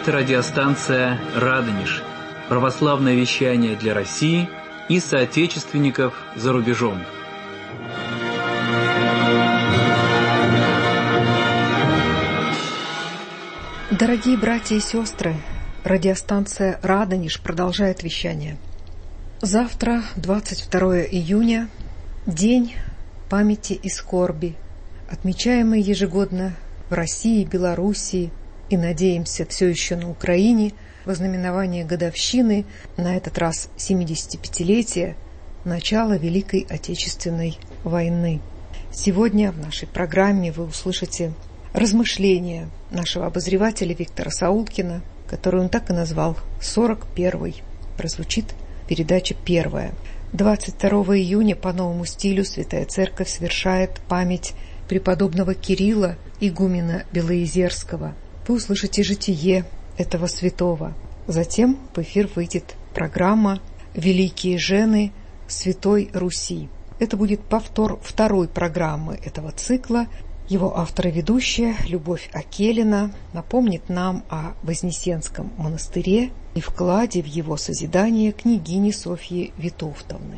Это радиостанция «Радонеж», православное вещание для России и соотечественников за рубежом. Дорогие братья и сестры, радиостанция «Радонеж» продолжает вещание. Завтра, 22 июня, День памяти и скорби, отмечаемый ежегодно в России, Белоруссии и, надеемся, все еще на Украине, в ознаменование годовщины, на этот раз 75-летия, начала Великой Отечественной войны. Сегодня в нашей программе вы услышите размышления нашего обозревателя Виктора Саулкина, который он так и назвал «41-й». Прозвучит передача первая. 22 июня по новому стилю Святая Церковь совершает память преподобного Кирилла, игумена Белоезерского. Вы услышите житие этого святого. Затем в эфир выйдет программа «Великие жены Святой Руси». Это будет повтор второй программы этого цикла. Его автор и ведущая Любовь Акелина напомнит нам о Вознесенском монастыре и вкладе в его созидание княгини Софьи Витовтовны.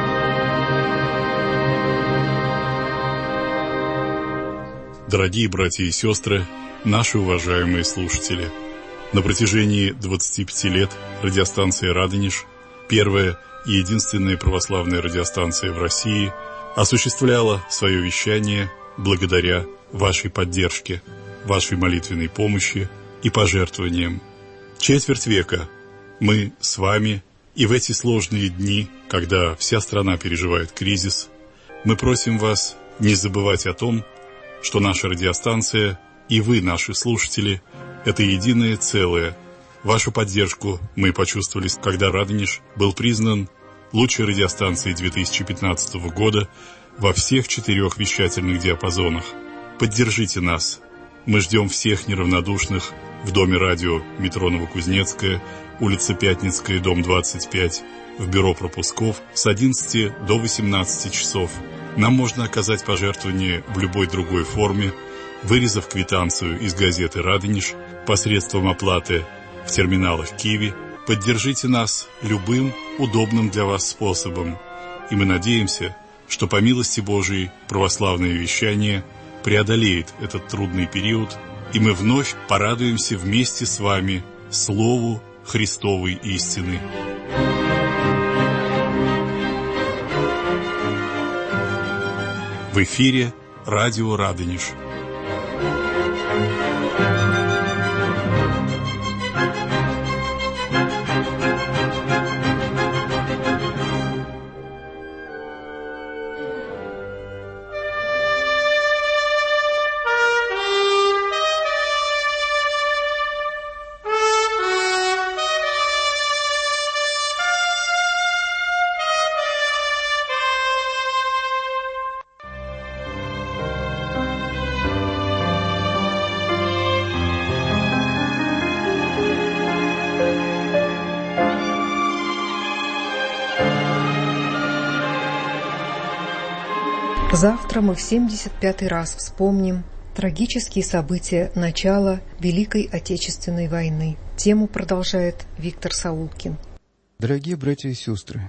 Дорогие братья и сестры, наши уважаемые слушатели, на протяжении 25 лет радиостанция «Радонеж», первая и единственная православная радиостанция в России, осуществляла свое вещание благодаря вашей поддержке, вашей молитвенной помощи и пожертвованиям. Четверть века мы с вами, и в эти сложные дни, когда вся страна переживает кризис, мы просим вас не забывать о том, что наша радиостанция и вы, наши слушатели, это единое целое. Вашу поддержку мы почувствовали, когда «Радонеж» был признан лучшей радиостанцией 2015 года во всех 4 вещательных диапазонах. Поддержите нас. Мы ждем всех неравнодушных в Доме радио метро Новокузнецкая, улица Пятницкая, дом 25, в бюро пропусков с 11 до 18 часов. Нам можно оказать пожертвование в любой другой форме, вырезав квитанцию из газеты «Радонеж» посредством оплаты в терминалах Киви. Поддержите нас любым удобным для вас способом. И мы надеемся, что по милости Божией православное вещание преодолеет этот трудный период, и мы вновь порадуемся вместе с вами Слову Христовой истины. В эфире радио «Радонеж». Завтра мы в 75-й раз вспомним трагические события начала Великой Отечественной войны. Тему продолжает Виктор Саулкин. Дорогие братья и сестры,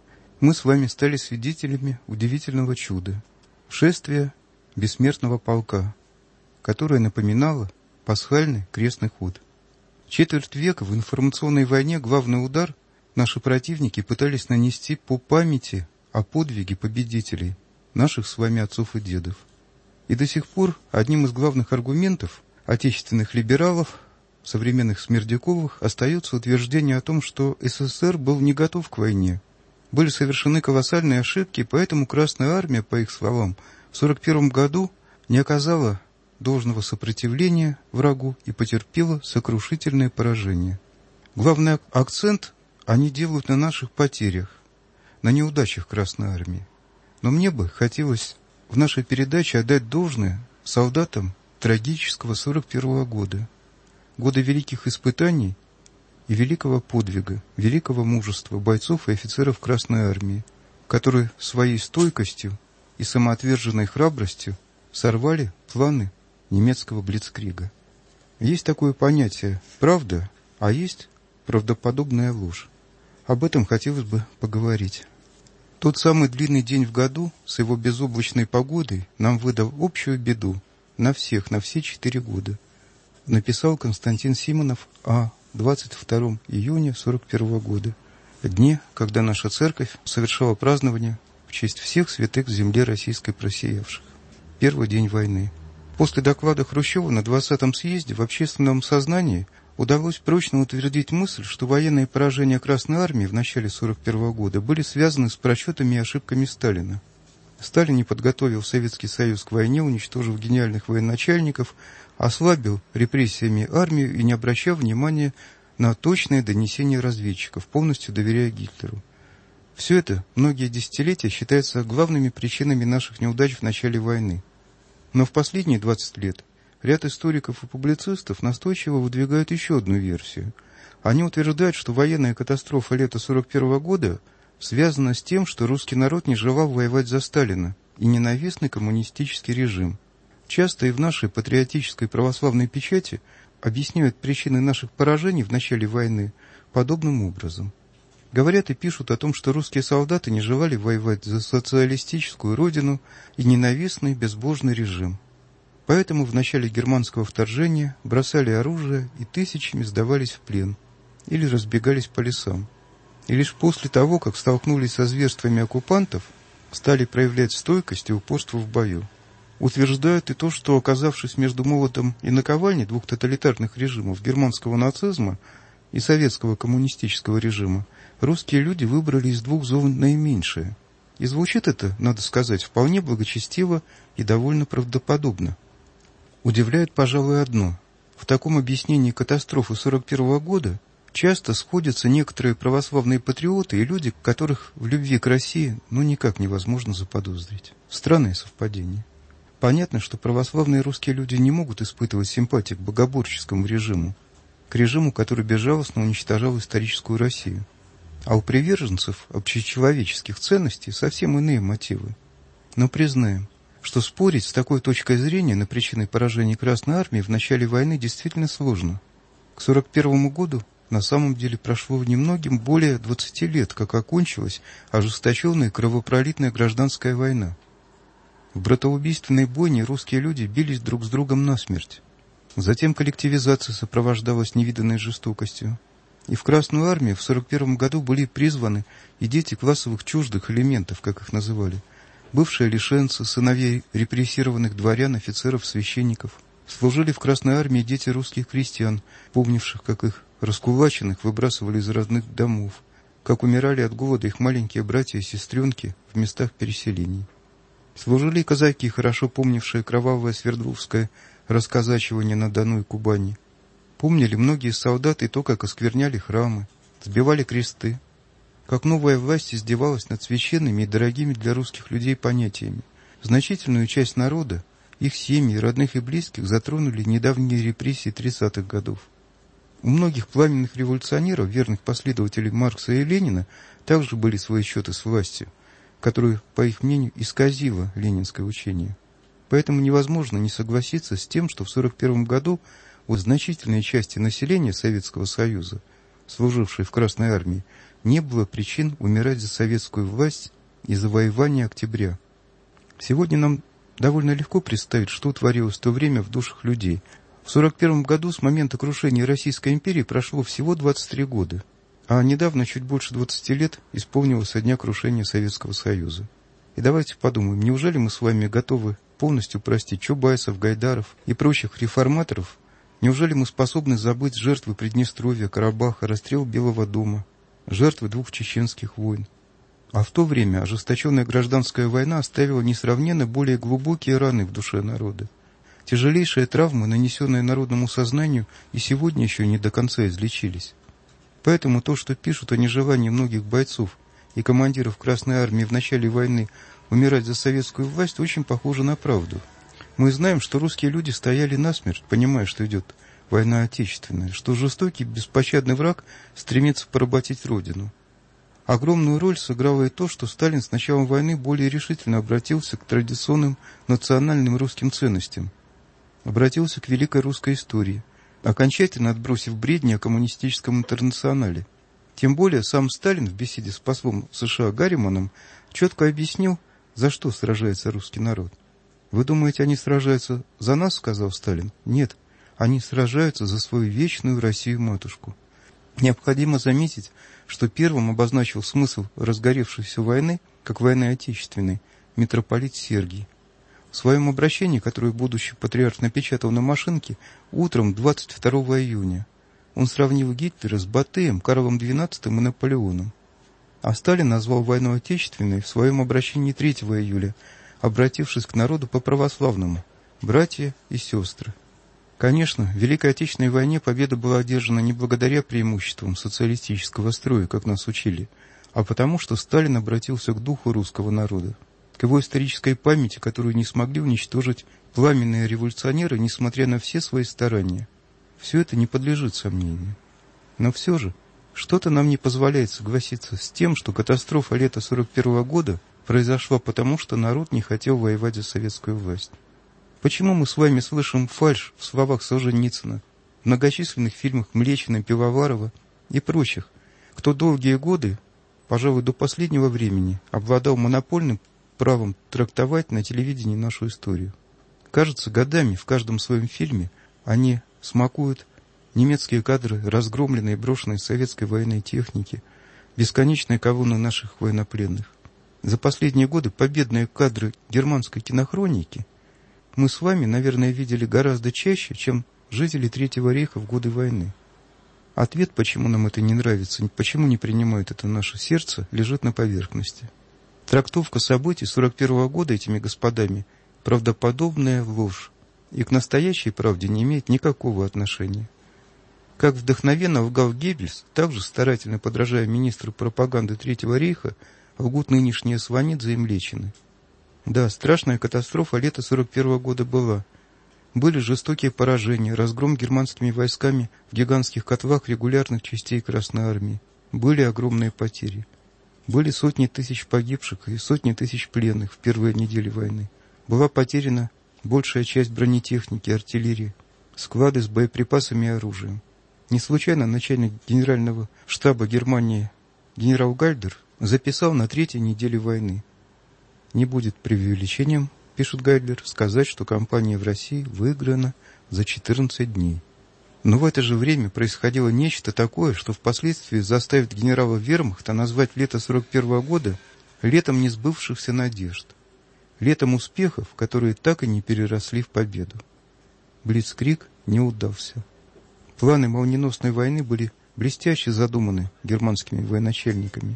мы с вами стали свидетелями удивительного чуда – шествия бессмертного полка, которое напоминало пасхальный крестный ход. Четверть века в информационной войне главный удар наши противники пытались нанести по памяти о подвиге победителей, наших с вами отцов и дедов. И до сих пор одним из главных аргументов отечественных либералов, современных Смердяковых, остается утверждение о том, что СССР был не готов к войне. Были совершены колоссальные ошибки, поэтому Красная Армия, по их словам, в 1941 году не оказала должного сопротивления врагу и потерпела сокрушительное поражение. Главный акцент они делают на наших потерях, на неудачах Красной Армии. Но мне бы хотелось в нашей передаче отдать должное солдатам трагического 1941 года, года великих испытаний и великого подвига, великого мужества бойцов и офицеров Красной Армии, которые своей стойкостью и самоотверженной храбростью сорвали планы немецкого блицкрига. Есть такое понятие «правда», а есть правдоподобная ложь. Об этом хотелось бы поговорить. Тот самый длинный день в году с его безоблачной погодой нам выдал общую беду на всех, на все 4 года. Написал Константин Симонов о 22 июня 41 года, дне, когда наша церковь совершала празднование в честь всех святых в земле российской просеявших. Первый день войны. После доклада Хрущева на 20-м съезде в общественном сознании удалось прочно утвердить мысль, что военные поражения Красной Армии в начале 1941 года были связаны с просчетами и ошибками Сталина. Сталин не подготовил Советский Союз к войне, уничтожив гениальных военачальников, ослабил репрессиями армию и не обращал внимания на точное донесение разведчиков, полностью доверяя Гитлеру. Все это многие десятилетия считается главными причинами наших неудач в начале войны. Но в последние 20 лет ряд историков и публицистов настойчиво выдвигают еще одну версию. Они утверждают, что военная катастрофа лета 1941 года связана с тем, что русский народ не желал воевать за Сталина и ненавистный коммунистический режим. Часто и в нашей патриотической православной печати объясняют причины наших поражений в начале войны подобным образом. Говорят и пишут о том, что русские солдаты не желали воевать за социалистическую родину и ненавистный безбожный режим. Поэтому в начале германского вторжения бросали оружие и тысячами сдавались в плен или разбегались по лесам. И лишь после того, как столкнулись со зверствами оккупантов, стали проявлять стойкость и упорство в бою. Утверждают и то, что, оказавшись между молотом и наковальней двух тоталитарных режимов германского нацизма и советского коммунистического режима, русские люди выбрали из двух зол наименьшее. И звучит это, надо сказать, вполне благочестиво и довольно правдоподобно. Удивляет, пожалуй, одно. В таком объяснении катастрофы 1941 года часто сходятся некоторые православные патриоты и люди, которых в любви к России никак невозможно заподозрить. Странное совпадение. Понятно, что православные русские люди не могут испытывать симпатии к богоборческому режиму, к режиму, который безжалостно уничтожал историческую Россию. А у приверженцев общечеловеческих ценностей совсем иные мотивы. Но признаем, что спорить с такой точкой зрения на причины поражения Красной Армии в начале войны действительно сложно. К 1941 году на самом деле прошло немногим более 20 лет, как окончилась ожесточенная кровопролитная гражданская война. В братоубийственной бойне русские люди бились друг с другом насмерть. Затем коллективизация сопровождалась невиданной жестокостью. И в Красную Армию в 1941 году были призваны и дети классовых чуждых элементов, как их называли, бывшие лишенцы, сыновья репрессированных дворян, офицеров, священников. Служили в Красной Армии дети русских крестьян, помнивших, как их раскулаченных выбрасывали из родных домов, как умирали от голода их маленькие братья и сестренки в местах переселений. Служили и казаки, хорошо помнившие кровавое свердловское расказачивание на Дону и Кубани. Помнили многие солдаты то, как оскверняли храмы, сбивали кресты, как новая власть издевалась над священными и дорогими для русских людей понятиями. Значительную часть народа, их семьи, родных и близких затронули недавние репрессии 30-х годов. У многих пламенных революционеров, верных последователей Маркса и Ленина, также были свои счеты с властью, которую, по их мнению, исказило ленинское учение. Поэтому невозможно не согласиться с тем, что в 1941 году у значительной части населения Советского Союза, служившей в Красной Армии, не было причин умирать за советскую власть и завоевание октября. Сегодня нам довольно легко представить, что творилось в то время в душах людей. В 1941 году с момента крушения Российской империи прошло всего 23 года, а недавно, чуть больше 20 лет, исполнилось со дня крушения Советского Союза. И давайте подумаем, неужели мы с вами готовы полностью простить Чубайсов, Гайдаров и прочих реформаторов? Неужели мы способны забыть жертвы Приднестровья, Карабаха, расстрел Белого дома, жертвы 2 чеченских войн? А в то время ожесточенная гражданская война оставила несравненно более глубокие раны в душе народа. Тяжелейшие травмы, нанесенные народному сознанию, и сегодня еще не до конца излечились. Поэтому то, что пишут о нежелании многих бойцов и командиров Красной Армии в начале войны умирать за советскую власть, очень похоже на правду. Мы знаем, что русские люди стояли насмерть, понимая, что идет война отечественная, что жестокий, беспощадный враг стремится поработить родину. Огромную роль сыграло и то, что Сталин с началом войны более решительно обратился к традиционным национальным русским ценностям, обратился к великой русской истории, окончательно отбросив бредни о коммунистическом интернационале. Тем более сам Сталин в беседе с послом США Гарриманом четко объяснил, за что сражается русский народ. «Вы думаете, они сражаются за нас?» — сказал Сталин. «Нет, они сражаются за свою вечную Россию-матушку». Необходимо заметить, что первым обозначил смысл разгоревшейся войны, как войны отечественной, митрополит Сергий. В своем обращении, которое будущий патриарх напечатал на машинке утром 22 июня, он сравнил Гитлера с Батыем, Карлом XII и Наполеоном. А Сталин назвал войну отечественной в своем обращении 3 июля, обратившись к народу по-православному: «Братья и сестры». Конечно, в Великой Отечественной войне победа была одержана не благодаря преимуществам социалистического строя, как нас учили, а потому, что Сталин обратился к духу русского народа, к его исторической памяти, которую не смогли уничтожить пламенные революционеры, несмотря на все свои старания. Все это не подлежит сомнению. Но все же, что-то нам не позволяет согласиться с тем, что катастрофа лета 1941 года произошла потому, что народ не хотел воевать за советскую власть. Почему мы с вами слышим фальшь в словах Солженицына, в многочисленных фильмах Млечина, Пивоварова и прочих, кто долгие годы, пожалуй, до последнего времени, обладал монопольным правом трактовать на телевидении нашу историю? Кажется, годами в каждом своем фильме они смакуют немецкие кадры разгромленной и брошенной советской военной техники, бесконечные колонны наших военнопленных. За последние годы победные кадры германской кинохроники мы с вами, наверное, видели гораздо чаще, чем жители Третьего рейха в годы войны. Ответ, почему нам это не нравится, почему не принимает это наше сердце, лежит на поверхности. Трактовка событий 1941 года этими господами – правдоподобная ложь, и к настоящей правде не имеет никакого отношения. Как вдохновенно лгал Геббельс, также старательно подражая министру пропаганды Третьего рейха, лгут нынешние Сванидзе и Млечины. Да, страшная катастрофа лета 1941 года была. Были жестокие поражения, разгром германскими войсками в гигантских котлах регулярных частей Красной Армии. Были огромные потери. Были сотни тысяч погибших и сотни тысяч пленных в первые недели войны. Была потеряна большая часть бронетехники, артиллерии, склады с боеприпасами и оружием. Не случайно начальник генерального штаба Германии генерал Гальдер записал на 3-й неделе войны: «Не будет преувеличением, — пишет Гальдер, — сказать, что кампания в России выиграна за 14 дней». Но в это же время происходило нечто такое, что впоследствии заставит генерала вермахта назвать лето 1941 года летом несбывшихся надежд, летом успехов, которые так и не переросли в победу. Блицкриг не удался. Планы молниеносной войны были блестяще задуманы германскими военачальниками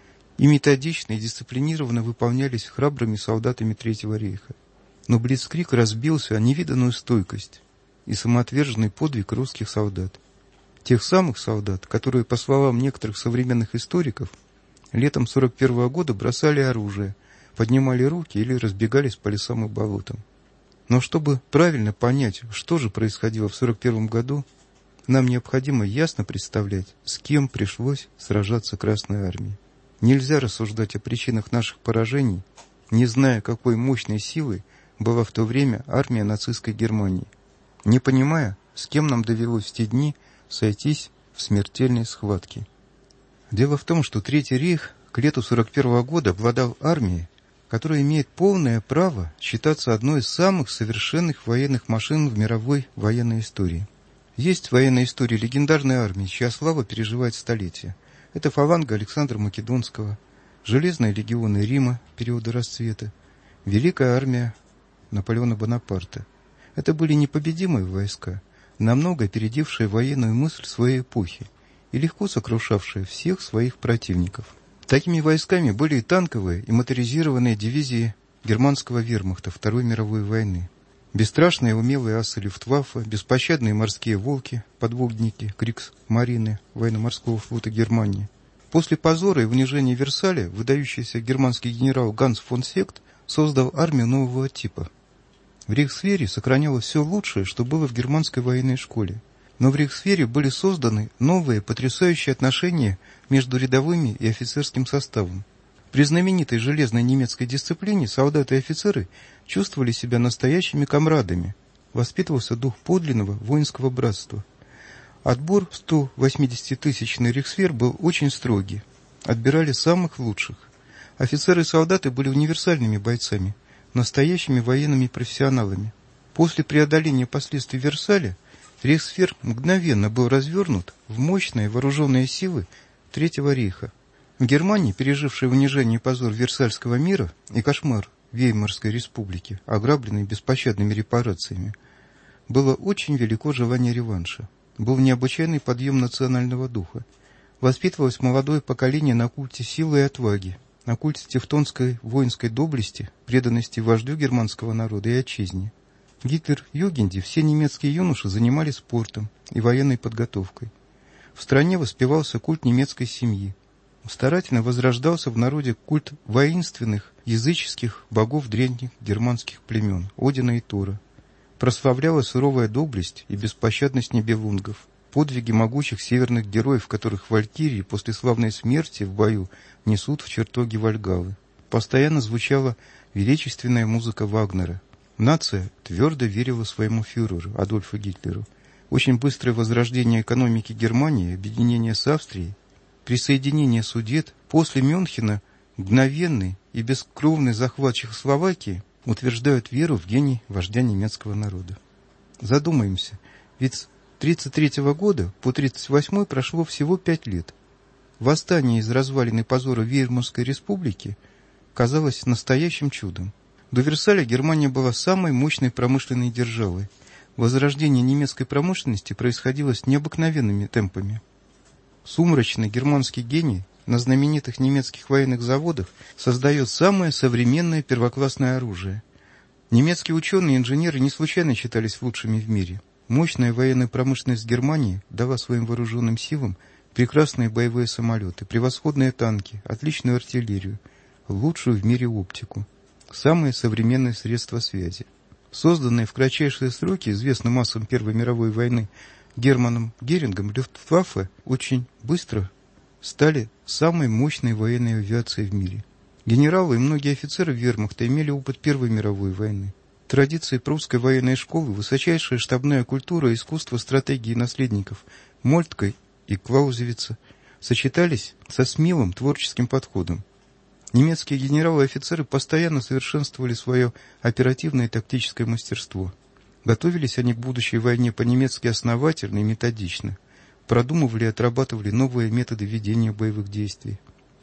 и методично и дисциплинированно выполнялись храбрыми солдатами Третьего рейха. Но блицкриг разбился о невиданную стойкость и самоотверженный подвиг русских солдат. Тех самых солдат, которые, по словам некоторых современных историков, летом 1941 года бросали оружие, поднимали руки или разбегались по лесам и болотам. Но чтобы правильно понять, что же происходило в 1941 году, нам необходимо ясно представлять, с кем пришлось сражаться Красной Армии. Нельзя рассуждать о причинах наших поражений, не зная, какой мощной силой была в то время армия нацистской Германии, не понимая, с кем нам довелось в те дни сойтись в смертельной схватке. Дело в том, что Третий рейх к лету 1941 года обладал армией, которая имеет полное право считаться одной из самых совершенных военных машин в мировой военной истории. Есть в военной истории легендарные армии, чья слава переживает столетия. Это фаланга Александра Македонского, железные легионы Рима периода расцвета, Великая армия Наполеона Бонапарта. Это были непобедимые войска, намного опередившие военную мысль своей эпохи и легко сокрушавшие всех своих противников. Такими войсками были и танковые, и моторизированные дивизии германского вермахта Второй мировой войны. Бесстрашные умелые асы Люфтваффе, беспощадные морские волки, подводники Кригсмарины военно-морского флота Германии. После позора и унижения Версаля выдающийся германский генерал Ганс фон Сект создал армию нового типа. В рейхсвере сохранялось все лучшее, что было в германской военной школе. Но в рейхсвере были созданы новые потрясающие отношения между рядовыми и офицерским составом. При знаменитой железной немецкой дисциплине солдаты и офицеры чувствовали себя настоящими комрадами. Воспитывался дух подлинного воинского братства. Отбор в 180-тысячный рейхсвер был очень строгий. Отбирали самых лучших. Офицеры и солдаты были универсальными бойцами, настоящими военными профессионалами. После преодоления последствий Версаля рейхсвер мгновенно был развернут в мощные вооруженные силы Третьего рейха. В Германии, пережившей унижение и позор Версальского мира и кошмар Веймарской республики, ограбленной беспощадными репарациями, было очень велико желание реванша. Был необычайный подъем национального духа. Воспитывалось молодое поколение на культе силы и отваги, на культе тевтонской воинской доблести, преданности вождю германского народа и отчизне. В Гитлер-Югенде все немецкие юноши занимались спортом и военной подготовкой. В стране воспевался культ немецкой семьи. Старательно возрождался в народе культ воинственных, языческих богов древних германских племен, Одина и Тора. Прославлялась суровая доблесть и беспощадность нибелунгов, подвиги могучих северных героев, которых валькирии после славной смерти в бою несут в чертоги Вальгаллы. Постоянно звучала величественная музыка Вагнера. Нация твердо верила своему фюреру, Адольфу Гитлеру. Очень быстрое возрождение экономики Германии, объединение с Австрией, присоединение Судет, после Мюнхена мгновенный и бескровный захват Чехословакии утверждают веру в гений вождя немецкого народа. Задумаемся, ведь с 1933 года по 1938 прошло всего 5 лет. Восстание из развалин и позора Веймарской республики казалось настоящим чудом. До Версаля Германия была самой мощной промышленной державой. Возрождение немецкой промышленности происходило с необыкновенными темпами. Сумрачный германский гений на знаменитых немецких военных заводах создает самое современное первоклассное оружие. Немецкие ученые и инженеры не случайно считались лучшими в мире. Мощная военная промышленность Германии дала своим вооруженным силам прекрасные боевые самолеты, превосходные танки, отличную артиллерию, лучшую в мире оптику, самые современные средства связи. Созданные в кратчайшие сроки известным массам Первой мировой войны Германом Герингом, Люфтваффе очень быстро стали самой мощной военной авиацией в мире. Генералы и многие офицеры вермахта имели опыт Первой мировой войны. Традиции прусской военной школы, высочайшая штабная культура, искусство стратегии наследников Мольтке и Клаузевица сочетались со смелым творческим подходом. Немецкие генералы и офицеры постоянно совершенствовали свое оперативное и тактическое мастерство. Готовились они к будущей войне по-немецки основательно и методично. Продумывали и отрабатывали новые методы ведения боевых действий.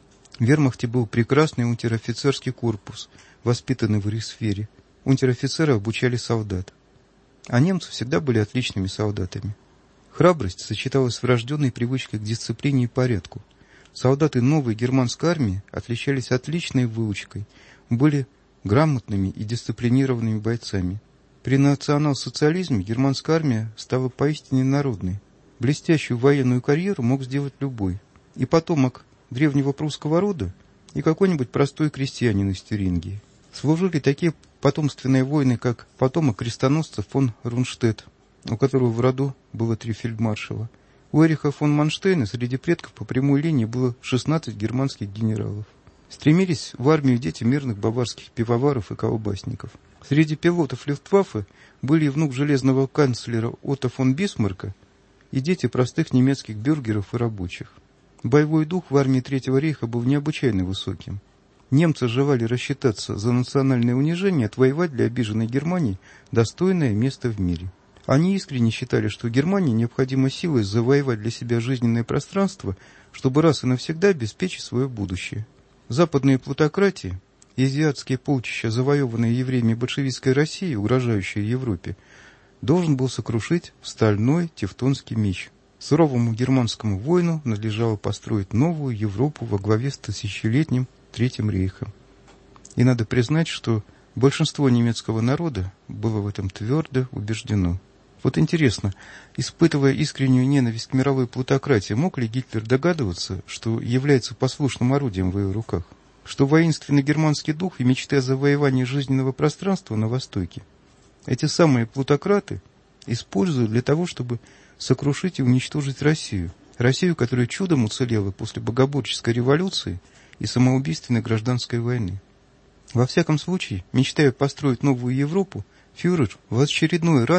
В вермахте был прекрасный унтер-офицерский корпус, воспитанный в рейхсвере. Унтер-офицеры обучали солдат. А немцы всегда были отличными солдатами. Храбрость сочеталась с врожденной привычкой к дисциплине и порядку. Солдаты новой германской армии отличались отличной выучкой, были грамотными и дисциплинированными бойцами. При национал-социализме германская армия стала поистине народной. Блестящую военную карьеру мог сделать любой. И потомок древнего прусского рода, и какой-нибудь простой крестьянин из Тюрингии. Служили такие потомственные воины, как потомок крестоносца фон Рунштедт, у которого в роду было 3 фельдмаршала. У Эриха фон Манштейна среди предков по прямой линии было 16 германских генералов. Стремились в армию дети мирных баварских пивоваров и колбасников. Среди пилотов Люфтваффе были и внук железного канцлера Отто фон Бисмарка, и дети простых немецких бюргеров и рабочих. Боевой дух в армии Третьего рейха был необычайно высоким. Немцы желали рассчитаться за национальное унижение, отвоевать для обиженной Германии достойное место в мире. Они искренне считали, что Германии необходимо силой завоевать для себя жизненное пространство, чтобы раз и навсегда обеспечить свое будущее. Западные плутократии и азиатские полчища, завоеванные евреями большевистской России, угрожающие Европе, должен был сокрушить стальной тевтонский меч. Суровому германскому воину надлежало построить новую Европу во главе с тысячелетним Третьим рейхом. И надо признать, что большинство немецкого народа было в этом твердо убеждено. Вот интересно, испытывая искреннюю ненависть к мировой плутократии, мог ли Гитлер догадываться, что является послушным орудием в ее руках? Что воинственный германский дух и мечты о завоевании жизненного пространства на Востоке эти самые плутократы используют для того, чтобы сокрушить и уничтожить Россию. Россию, которая чудом уцелела после богоборческой революции и самоубийственной гражданской войны. Во всяком случае, мечтая построить новую Европу, фюрер в очередной раз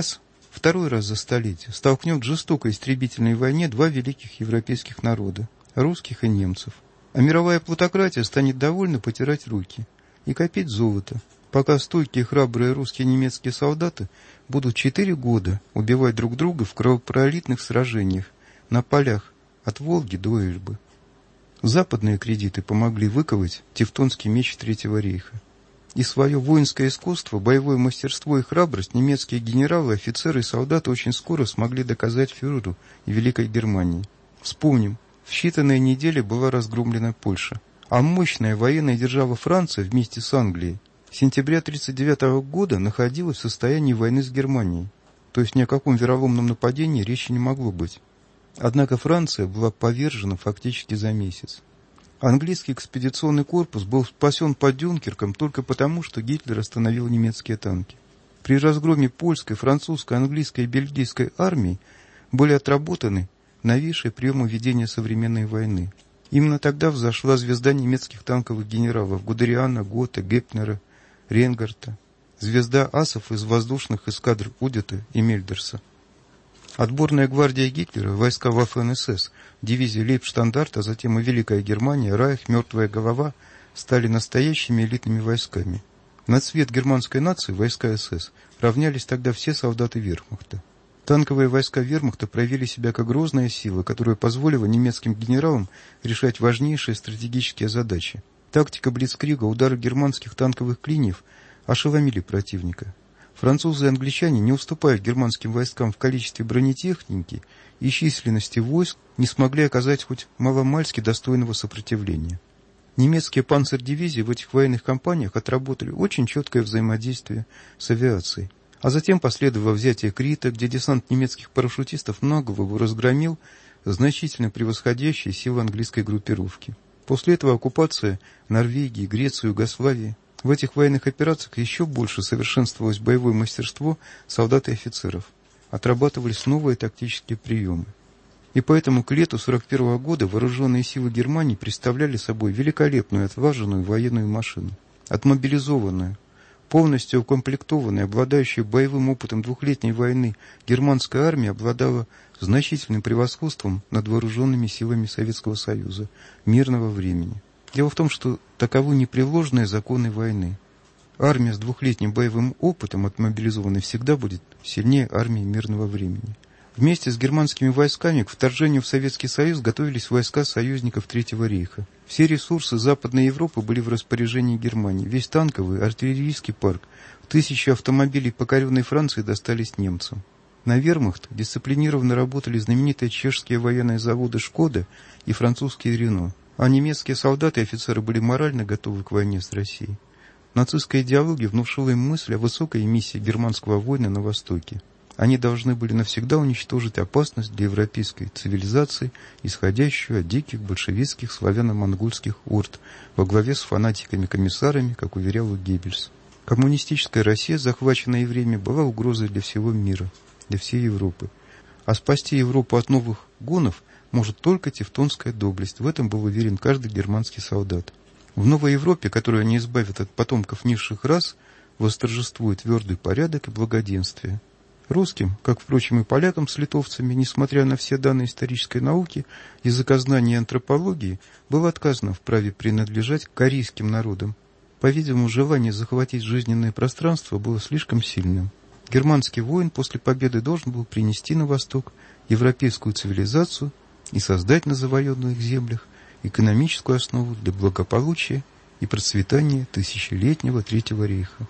второй раз за столетие столкнет в жестокой истребительной войне два великих европейских народа – русских и немцев. А мировая плутократия станет довольно потирать руки и копить золото, пока стойкие храбрые русские и немецкие солдаты будут 4 года убивать друг друга в кровопролитных сражениях на полях от Волги до Эльбы. Западные кредиты помогли выковать тевтонский меч Третьего рейха. И свое воинское искусство, боевое мастерство и храбрость немецкие генералы, офицеры и солдаты очень скоро смогли доказать фюреру и Великой Германии. Вспомним, в считанные недели была разгромлена Польша, а мощная военная держава Франция вместе с Англией с сентября 1939 года находилась в состоянии войны с Германией, то есть ни о каком вероломном нападении речи не могло быть. Однако Франция была повержена фактически за месяц. Английский экспедиционный корпус был спасен под Дюнкерком только потому, что Гитлер остановил немецкие танки. При разгроме польской, французской, английской и бельгийской армий были отработаны новейшие приемы ведения современной войны. Именно тогда взошла звезда немецких танковых генералов Гудериана, Гота, Гепнера, Рейнгарта, звезда асов из воздушных эскадр Удета и Мельдерса. Отборная гвардия Гитлера, войска Waffen-СС, дивизия Лейбштандарт, а затем и Великая Германия, Райх, Мертвая голова стали настоящими элитными войсками. На цвет германской нации войска СС равнялись тогда все солдаты вермахта. Танковые войска вермахта проявили себя как грозная сила, которая позволила немецким генералам решать важнейшие стратегические задачи. Тактика блицкрига, удары германских танковых клиньев ошеломили противника. Французы и англичане, не уступая германским войскам в количестве бронетехники и численности войск, не смогли оказать хоть маломальски достойного сопротивления. Немецкие панцердивизии в этих военных кампаниях отработали очень четкое взаимодействие с авиацией. А затем последовало взятие Крита, где десант немецких парашютистов наголову разгромил значительно превосходящие силы английской группировки. После этого оккупация Норвегии, Греции, Югославии. В этих военных операциях еще больше совершенствовалось боевое мастерство солдат и офицеров. Отрабатывались новые тактические приемы. И поэтому к лету 1941 года вооруженные силы Германии представляли собой великолепную отлаженную военную машину. Отмобилизованную, полностью укомплектованная, обладающая боевым опытом двухлетней войны, германская армия обладала значительным превосходством над вооруженными силами Советского Союза мирного времени. Дело в том, что таковы непреложные законы войны. Армия с двухлетним боевым опытом отмобилизованной всегда будет сильнее армии мирного времени. Вместе с германскими войсками к вторжению в Советский Союз готовились войска союзников Третьего рейха. Все ресурсы Западной Европы были в распоряжении Германии. Весь танковый, артиллерийский парк, 1000 автомобилей покоренной Франции достались немцам. На вермахт дисциплинированно работали знаменитые чешские военные заводы «Шкода» и французские «Рено». А немецкие солдаты и офицеры были морально готовы к войне с Россией. Нацистская идеология внушила им мысль о высокой миссии германского воина на Востоке. Они должны были навсегда уничтожить опасность для европейской цивилизации, исходящую от диких большевистских славяно-монгольских орд во главе с фанатиками-комиссарами, как уверял их Геббельс. Коммунистическая Россия, захваченная евреями, была угрозой для всего мира, для всей Европы. А спасти Европу от новых гуннов может только тевтонская доблесть. В этом был уверен каждый германский солдат. В новой Европе, которую они избавят от потомков низших рас, восторжествует твердый порядок и благоденствие. Русским, как, впрочем, и полякам с литовцами, несмотря на все данные исторической науки, языкознания и антропологии, было отказано в праве принадлежать к арийским народам. По-видимому, желание захватить жизненное пространство было слишком сильным. Германский воин после победы должен был принести на Восток европейскую цивилизацию и создать на завоеванных землях экономическую основу для благополучия и процветания тысячелетнего Третьего рейха.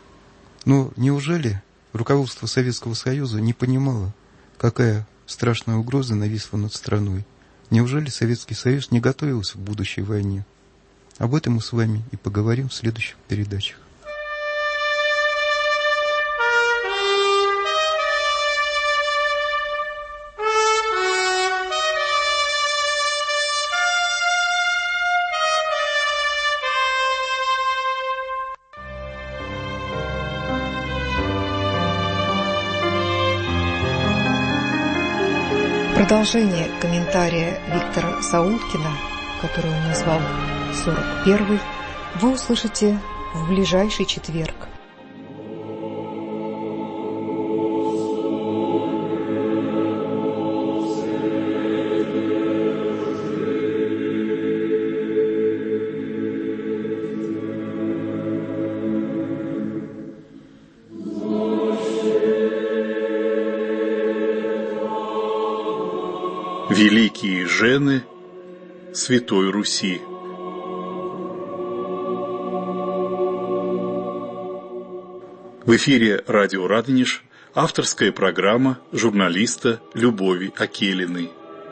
Но неужели руководство Советского Союза не понимало, какая страшная угроза нависла над страной? Неужели Советский Союз не готовился к будущей войне? Об этом мы с вами и поговорим в следующих передачах. Продолжение комментария Виктора Саулкина, который он назвал 41-й, вы услышите в ближайший четверг. Великие жены Святой Руси. В эфире радио «Радонеж» авторская программа журналиста Любови Акелиной.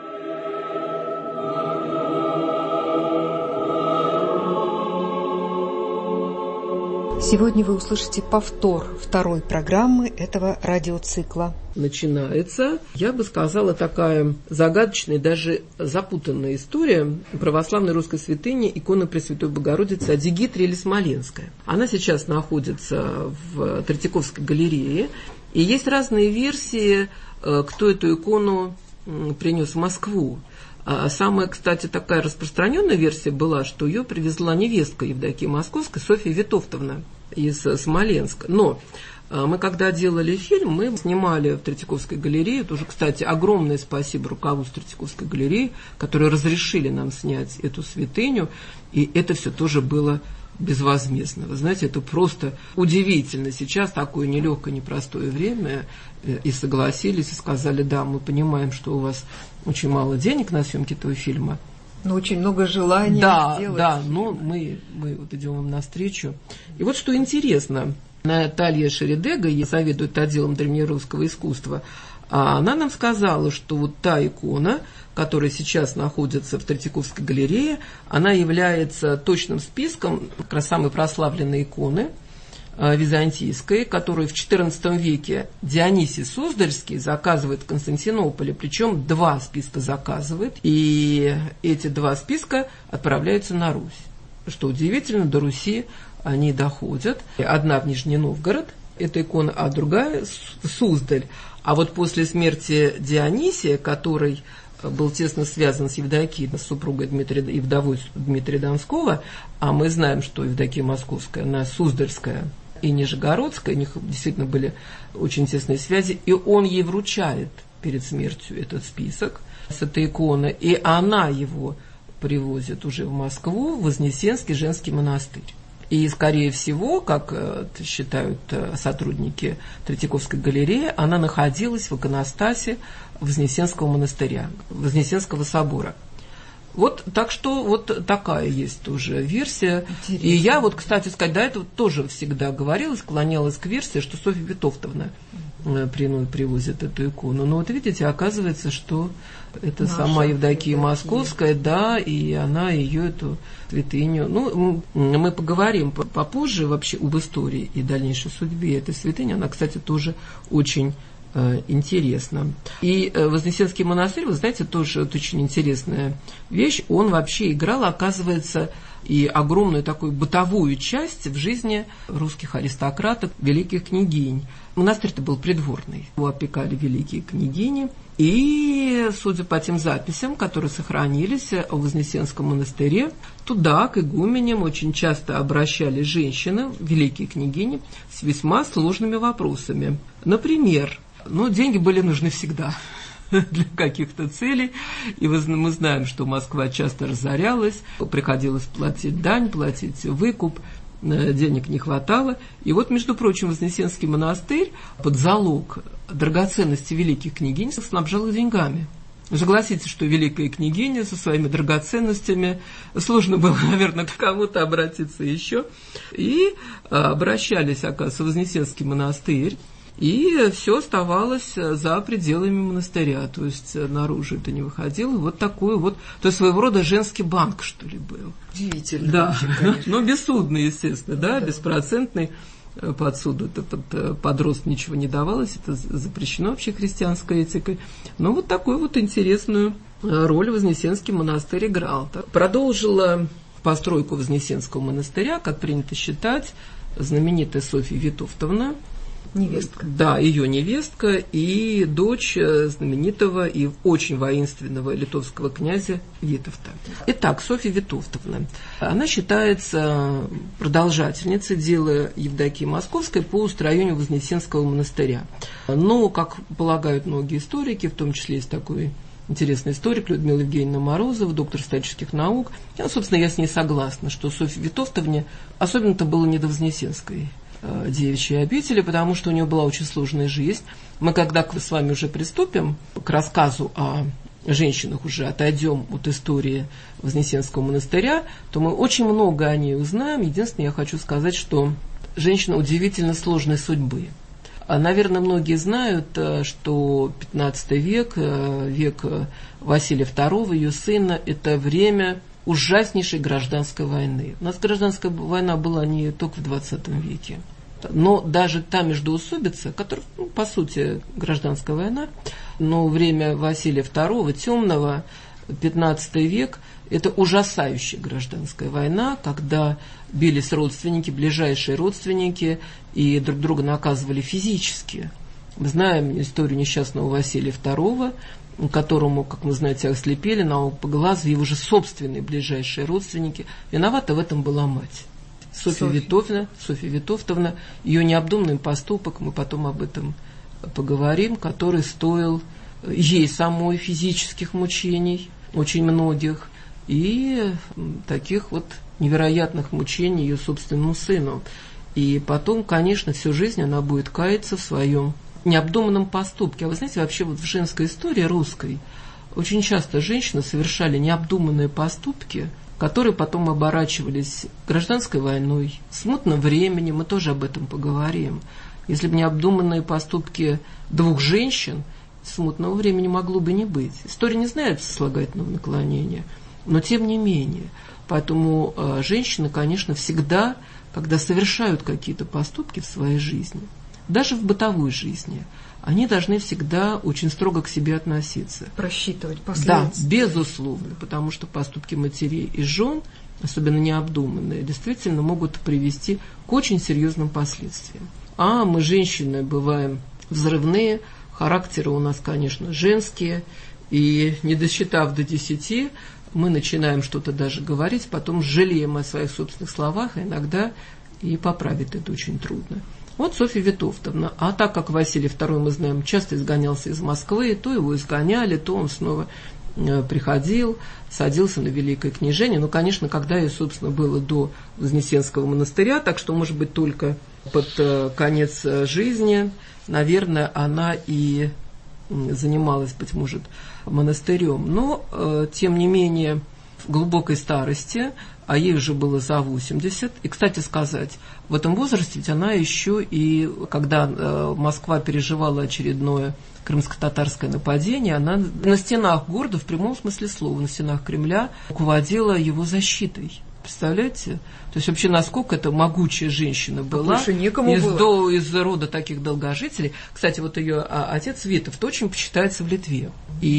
Сегодня вы услышите повтор второй программы этого радиоцикла. Начинается, я бы сказала, такая загадочная, даже запутанная история православной русской святыни иконы Пресвятой Богородицы Адигитрия или Смоленская. Она сейчас находится в Третьяковской галерее, и есть разные версии, кто эту икону принес в Москву. Самая, кстати, такая распространенная версия была, что ее привезла невестка Евдокии Московской Софья Витовтовна из Смоленска. Но мы, когда делали фильм, мы снимали в Третьяковской галерее. Тоже, кстати, огромное спасибо руководству Третьяковской галереи, которые разрешили нам снять эту святыню. И это все тоже было безвозмездно. Вы знаете, это просто удивительно. Сейчас такое нелегкое, непростое время, и согласились, и сказали: да, мы понимаем, что у вас очень мало денег на съемки этого фильма. Но очень много желания сделать. Да, но мы вот идем вам навстречу. И вот что интересно, Наталья Шередега, заведует отделом древнерусского искусства, она нам сказала, что вот та икона, которая сейчас находится в Третьяковской галерее, она является точным списком как раз самой прославленной иконы византийской, которую в XIV веке Дионисий Суздальский заказывает в Константинополе, причем 2 списка заказывает, и эти 2 списка отправляются на Русь. Что удивительно, до Руси они доходят. Одна в Нижний Новгород, эта икона, а другая в Суздаль. А вот после смерти Дионисия, который был тесно связан с Евдокией, с супругой Дмитрия и вдовой Дмитрия Донского, а мы знаем, что Евдокия Московская, она Суздальская и Нижегородская, у них действительно были очень тесные связи, и он ей вручает перед смертью этот список с этой иконы, и она его привозит уже в Москву, в Вознесенский женский монастырь. И, скорее всего, как считают сотрудники Третьяковской галереи, она находилась в иконостасе Вознесенского монастыря, Вознесенского собора. Вот, так что вот такая есть тоже версия. Интересно. И я вот, кстати сказать, до этого тоже всегда говорила, склонялась к версии, что Софья Витовтовна привозит эту икону. Но вот видите, оказывается, что это наша сама Евдокия Московская, да, и она ее, эту святыню. Ну, мы поговорим попозже вообще об истории и дальнейшей судьбе этой святыни. Она, кстати, тоже очень интересно. И Вознесенский монастырь, вы знаете, тоже очень интересная вещь. Он вообще играл, оказывается, и огромную такую бытовую часть в жизни русских аристократов, великих княгинь. Монастырь-то был придворный. Его опекали великие княгини. И, судя по тем записям, которые сохранились о Вознесенском монастыре, туда, к игуменям, очень часто обращались женщины, великие княгини, с весьма сложными вопросами. Например, деньги были нужны всегда для каких-то целей, и мы знаем, что Москва часто разорялась, приходилось платить дань, платить выкуп, денег не хватало. И вот, между прочим, Вознесенский монастырь под залог драгоценности великих княгинь снабжал их деньгами. Согласитесь, что великая княгиня со своими драгоценностями, сложно было, наверное, к кому-то обратиться еще. И обращались, оказывается, в Вознесенский монастырь, и все оставалось за пределами монастыря, то есть наружу это не выходило. Вот такой вот, то есть своего рода женский банк, что ли, был. Удивительно. Да, но бессудный, естественно, да, беспроцентный. Под суд под рост ничего не давалось, это запрещено вообще христианской этикой. Но вот такую вот интересную роль Вознесенский монастырь играл. Продолжила постройку Вознесенского монастыря, как принято считать, знаменитая Софья Витовтовна. Невестка. Да, ее невестка и дочь знаменитого и очень воинственного литовского князя Витовта. Итак, Софья Витовтовна. Она считается продолжательницей дела Евдокии Московской по устроению Вознесенского монастыря. Но, как полагают многие историки, в том числе есть такой интересный историк Людмила Евгеньевна Морозова, доктор исторических наук. Собственно, я с ней согласна, что Софье Витовтовне особенно-то было не до Вознесенской девичьей обители, потому что у нее была очень сложная жизнь. Мы, когда с вами уже приступим к рассказу о женщинах уже отойдем от истории Вознесенского монастыря, то мы очень много о ней узнаем. Единственное, я хочу сказать, что женщина удивительно сложной судьбы. Наверное, многие знают, что 15 век, век Василия II, ее сына, это время ужаснейшей гражданской войны. У нас гражданская война была не только в 20 веке, но даже та междоусобица, которая, по сути, гражданская война, но время Василия II, темного, 15 век, это ужасающая гражданская война, когда бились родственники, ближайшие родственники, и друг друга наказывали физически. Мы знаем историю несчастного Василия II, которому, как мы знаете, ослепили на око глазу его же собственные ближайшие родственники. Виновата в этом была мать. Софья Витовтовна, ее необдуманный поступок, мы потом об этом поговорим, который стоил ей самой физических мучений, очень многих, и таких вот невероятных мучений ее собственному сыну. И потом, конечно, всю жизнь она будет каяться в своем необдуманном поступке. А вы знаете, вообще вот в женской истории русской очень часто женщины совершали необдуманные поступки, которые потом оборачивались гражданской войной, смутным временем, мы тоже об этом поговорим. Если бы необдуманные поступки двух женщин, смутного времени могло бы не быть. История не знает сослагательного наклонения, но тем не менее. Поэтому женщины, конечно, всегда, когда совершают какие-то поступки в своей жизни, даже в бытовой жизни, они должны всегда очень строго к себе относиться. Просчитывать последствия. Да, безусловно, потому что поступки матерей и жен, особенно необдуманные, действительно могут привести к очень серьезным последствиям. А мы, женщины, бываем взрывные, характеры у нас, конечно, женские, и не досчитав до 10, мы начинаем что-то даже говорить, потом жалеем о своих собственных словах, а иногда и поправить это очень трудно. Вот Софья Витовтовна. А так как Василий II, мы знаем, часто изгонялся из Москвы, то его изгоняли, то он снова приходил, садился на великое княжение. Ну, конечно, когда ей, собственно, было до Вознесенского монастыря, так что, может быть, только под конец жизни, наверное, она и занималась, быть может, монастырем. Но, тем не менее, в глубокой старости, а ей уже было за 80. И, кстати сказать, в этом возрасте ведь она еще и, когда Москва переживала очередное крымско-татарское нападение, она на стенах города, в прямом смысле слова, на стенах Кремля, руководила его защитой. Представляете? То есть вообще насколько это могучая женщина была. Больше некому было. Из рода таких долгожителей. Кстати, вот ее отец Витовт очень почитается в Литве.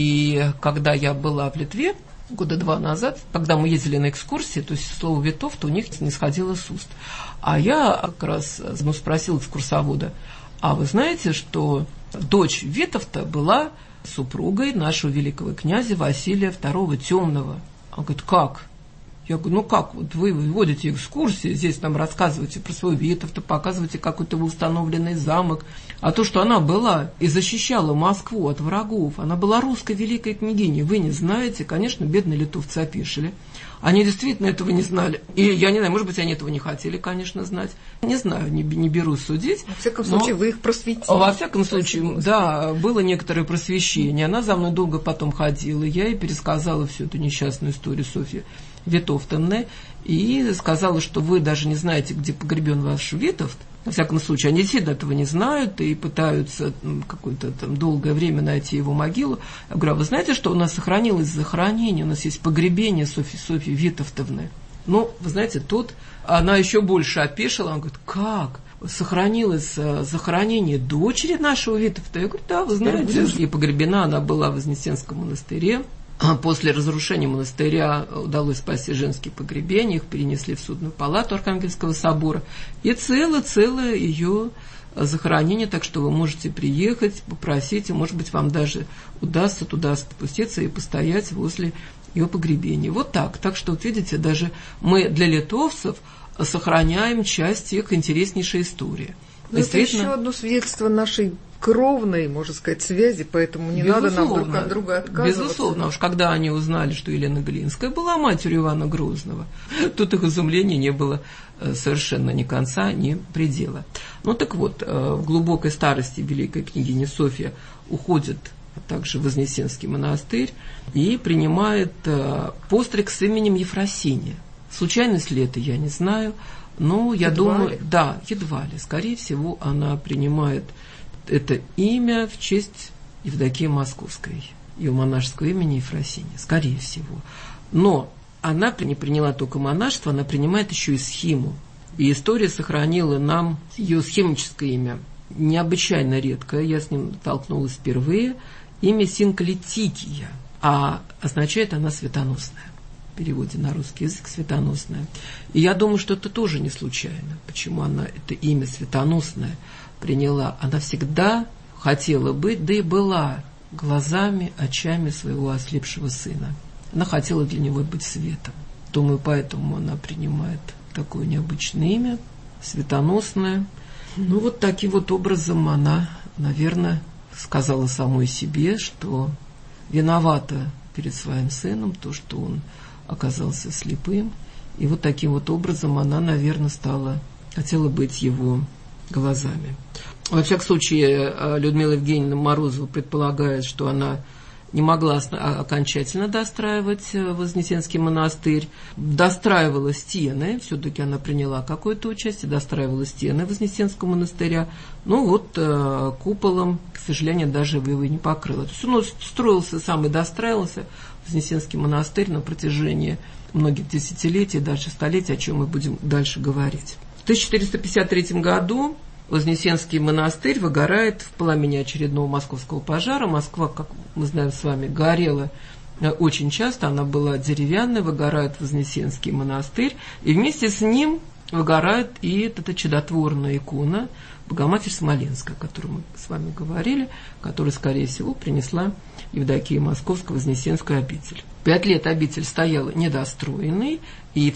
И когда я была в Литве, года 2 назад, когда мы ездили на экскурсии, то есть слово Витовт у них не сходило с уст. А я как раз спросила экскурсовода, а вы знаете, что дочь Витовта была супругой нашего великого князя Василия II Темного? Он говорит, как? Я говорю, ну как, вот вы водите экскурсии, здесь нам рассказываете про своего Витовта, показываете какой-то установленный замок, а то, что она была и защищала Москву от врагов, она была русской великой княгиней, вы не знаете, конечно, бедные литовцы опешили. Они действительно этого не знали. И я не знаю, может быть, они этого не хотели, конечно, знать. Не знаю, не берусь судить. Во всяком случае, вы их просветили. Во всяком случае, да, было некоторое просвещение. Она за мной долго потом ходила. Я ей пересказала всю эту несчастную историю Софьи Витовтовны и сказала, что вы даже не знаете, где погребен ваш Витовт. Во всяком случае, они действительно этого не знают и пытаются какое-то там долгое время найти его могилу. Я говорю, а вы знаете, что у нас сохранилось захоронение, у нас есть погребение Софьи Витовтовны. Ну, вы знаете, тут она еще больше опешила, она говорит, как? Сохранилось захоронение дочери нашего Витовта? Я говорю, да, вы знаете. И погребена она была в Вознесенском монастыре. После разрушения монастыря удалось спасти женские погребения, их перенесли в судную палату Архангельского собора. И целое ее захоронение, так что вы можете приехать, попросить, и, может быть, вам даже удастся туда спуститься и постоять возле ее погребения. Вот так. Так что, вот видите, даже мы для литовцев сохраняем часть их интереснейшей истории. Но это еще одно свидетельство нашей кровной, можно сказать, связи, поэтому не безусловно, надо нам друг от друга отказываться. Безусловно, уж когда они узнали, что Елена Глинская была матерью Ивана Грозного, тут их изумления не было совершенно ни конца, ни предела. Ну так вот, в глубокой старости великая княгиня Софья уходит а также Вознесенский монастырь, и принимает постриг с именем Ефросинья. Случайность ли это, я не знаю, но я думаю, да, едва ли. Скорее всего, она принимает это имя в честь Евдокии Московской, ее монашеского имени Ефросинья, скорее всего. Но она не приняла только монашество, она принимает еще и схиму. И история сохранила нам ее схимическое имя, необычайно редкое, я с ним столкнулась впервые, имя Синклитикия, а означает она светоносная. В переводе на русский язык светоносная. И я думаю, что это тоже не случайно. Почему она это имя светоносное приняла? Она всегда хотела быть, да и была глазами, очами своего ослепшего сына. Она хотела для него быть светом. Думаю, поэтому она принимает такое необычное имя, светоносное. Ну, вот таким вот образом она, наверное, сказала самой себе, что виновата перед своим сыном, то, что он оказался слепым. И вот таким вот образом она, наверное, хотела быть его глазами. Во всяком случае, Людмила Евгеньевна Морозова предполагает, что она не могла окончательно достраивать Вознесенский монастырь, достраивала стены, все-таки она приняла какое-то участие, достраивала стены Вознесенского монастыря, но вот куполом, к сожалению, даже его не покрыла. То есть он строился сам и достраивался, Вознесенский монастырь, на протяжении многих десятилетий, даже столетий, о чем мы будем дальше говорить. В 1453 году Вознесенский монастырь выгорает в пламени очередного московского пожара. Москва, как мы знаем с вами, горела очень часто, она была деревянной, выгорает Вознесенский монастырь, и вместе с ним выгорает и эта чудотворная икона Богоматерь Смоленская, о которой мы с вами говорили, которая, скорее всего, принесла Евдокия Московская Вознесенскую обитель. 5 лет обитель стояла недостроенной, и в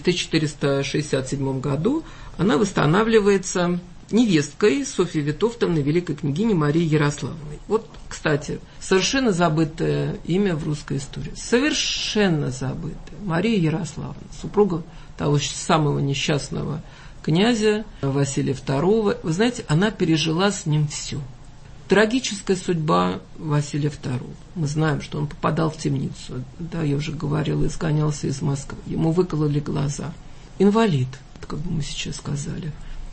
1467 году она восстанавливается невесткой Софьи Витовтовны, великой княгини Марии Ярославной. Вот, кстати, совершенно забытое имя в русской истории. Совершенно забытое. Мария Ярославна, супруга того самого несчастного князя Василия II. Вы знаете, она пережила с ним все. Трагическая судьба Василия II. Мы знаем, что он попадал в темницу. Да, я уже говорила, изгонялся из Москвы. Ему выкололи глаза. Инвалид, как бы мы сейчас сказали.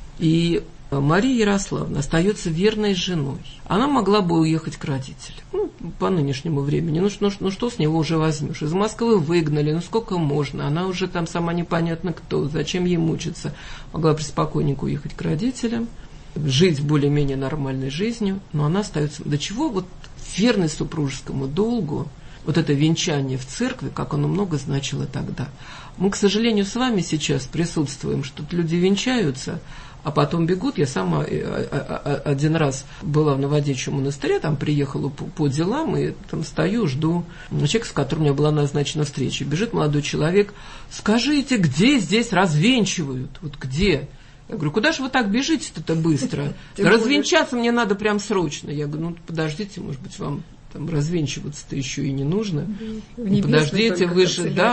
И Мария Ярославна остается верной женой. Она могла бы уехать к родителям. По нынешнему времени. Ну что с него уже возьмешь? Из Москвы выгнали, сколько можно? Она уже там сама непонятно кто, зачем ей мучиться? Могла преспокойненько уехать к родителям, жить более-менее нормальной жизнью, но она остается... До чего вот верность супружескому долгу, вот это венчание в церкви, как оно много значило тогда. Мы, к сожалению, с вами сейчас присутствуем, что люди венчаются, а потом бегут. Я сама один раз была в Новодевичьем монастыре, там приехала по делам, и там стою, жду человека, с которым у меня была назначена встреча. Бежит молодой человек: скажите, где здесь развенчивают? Вот где? Я говорю, куда же вы так бежите-то быстро? Развенчаться мне надо прям срочно. Я говорю, подождите, может быть, вам там развенчиваться-то еще и не нужно. Подождите, вы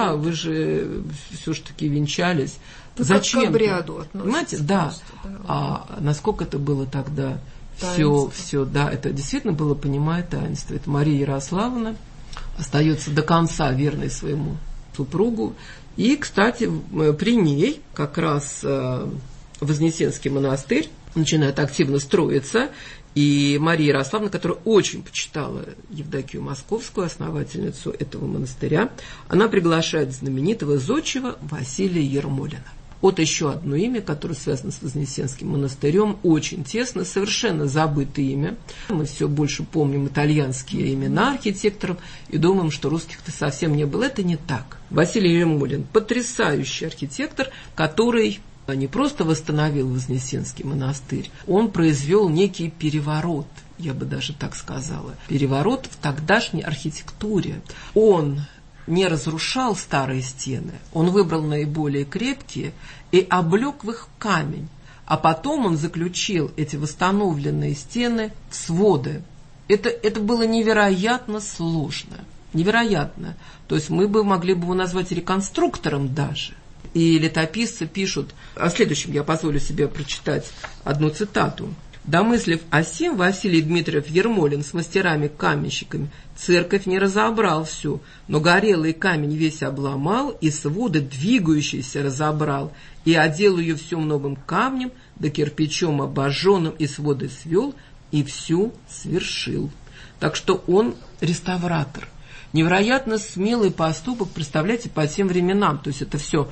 же все-таки венчались. Зачем? Как к обряду относится. Понимаете, да. А насколько это было тогда все, да, это действительно было, понимая, таинство. Это Мария Ярославна остается до конца верной своему супругу. И, кстати, при ней как раз Вознесенский монастырь начинает активно строиться. И Мария Ярославна, которая очень почитала Евдокию Московскую, основательницу этого монастыря, она приглашает знаменитого зодчего Василия Ермолина. Вот еще одно имя, которое связано с Вознесенским монастырем, очень тесно, совершенно забытое имя. Мы все больше помним итальянские имена архитекторов и думаем, что русских-то совсем не было. Это не так. Василий Ермолин – потрясающий архитектор, который не просто восстановил Вознесенский монастырь, он произвел некий переворот, я бы даже так сказала, переворот в тогдашней архитектуре. Он не разрушал старые стены, он выбрал наиболее крепкие и облег в их камень, а потом он заключил эти восстановленные стены в своды. Это было невероятно сложно, невероятно. То есть мы могли бы его назвать реконструктором даже. И летописцы пишут, о следующем я позволю себе прочитать одну цитату. Домыслив о сем, Василий Дмитриев Ермолин с мастерами-каменщиками церковь не разобрал всю, но горелый камень весь обломал, и своды двигающиеся разобрал, и одел ее всем новым камнем, да кирпичом обожженным, и своды свел, и всю свершил. Так что он реставратор. Невероятно смелый поступок, представляете, по тем временам. То есть это все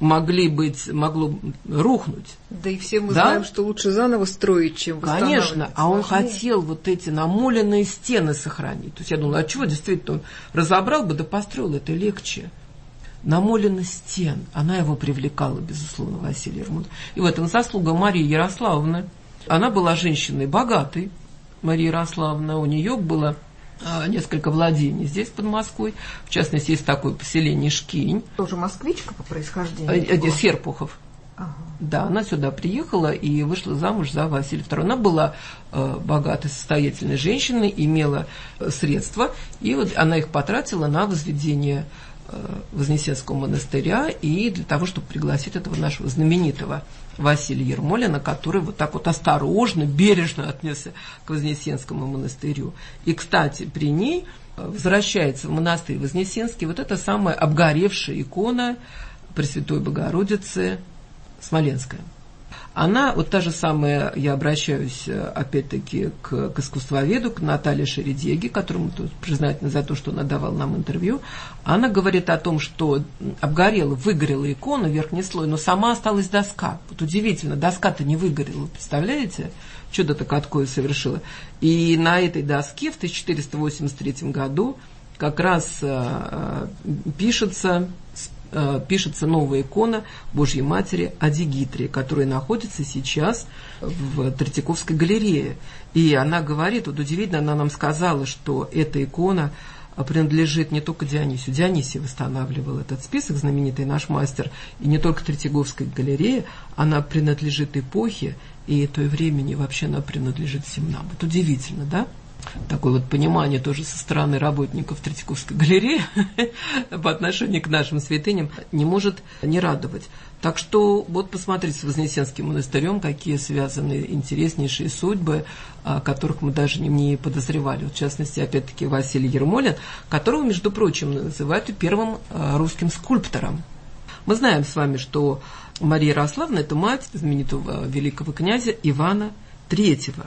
могло рухнуть. Да и все мы знаем, что лучше заново строить, чем восстанавливать. Конечно, а он хотел вот эти намоленные стены сохранить. То есть я думала, а чего действительно он разобрал бы, да построил, это легче. Намоленность стен, она его привлекала, безусловно, Василий Ермолин. И в этом заслуга Марии Ярославовны. Она была женщиной богатой, Мария Ярославовна, у нее было несколько владений здесь, под Москвой. В частности, есть такое поселение Шкинь. Тоже москвичка по происхождению? Серпухов. Ага. Да, она сюда приехала и вышла замуж за Василия II. Она была богатой, состоятельной женщиной, имела средства, и вот она их потратила на возведение Вознесенского монастыря и для того, чтобы пригласить этого нашего знаменитого Василия Ермолина, который вот так вот осторожно, бережно отнесся к Вознесенскому монастырю. И, кстати, при ней возвращается в монастырь Вознесенский вот эта самая обгоревшая икона Пресвятой Богородицы Смоленская. Она, вот та же самая, я обращаюсь опять-таки к искусствоведу, к Наталье Шередеге, которому тут признательна за то, что она давала нам интервью. Она говорит о том, что выгорела икона, верхний слой, но сама осталась доска. Вот удивительно, доска-то не выгорела, представляете? Чудо-то какое совершила. И на этой доске в 1483 году как раз пишется новая икона Божьей Матери Адигитрии, которая находится сейчас в Третьяковской галерее. И она говорит, вот удивительно, она нам сказала, что эта икона принадлежит не только Дионисию. Дионисий восстанавливал этот список, знаменитый наш мастер, и не только Третьяковской галерее, она принадлежит эпохе, и той времени вообще она принадлежит всем нам. Вот удивительно, да? Такое вот понимание тоже со стороны работников Третьяковской галереи по отношению к нашим святыням не может не радовать. Так что вот посмотрите с Вознесенским монастырем, какие связаны интереснейшие судьбы, о которых мы даже не подозревали. Вот, в частности, опять-таки, Василий Ермолин, которого, между прочим, называют первым русским скульптором. Мы знаем с вами, что Мария Ярославна – это мать знаменитого великого князя Ивана III.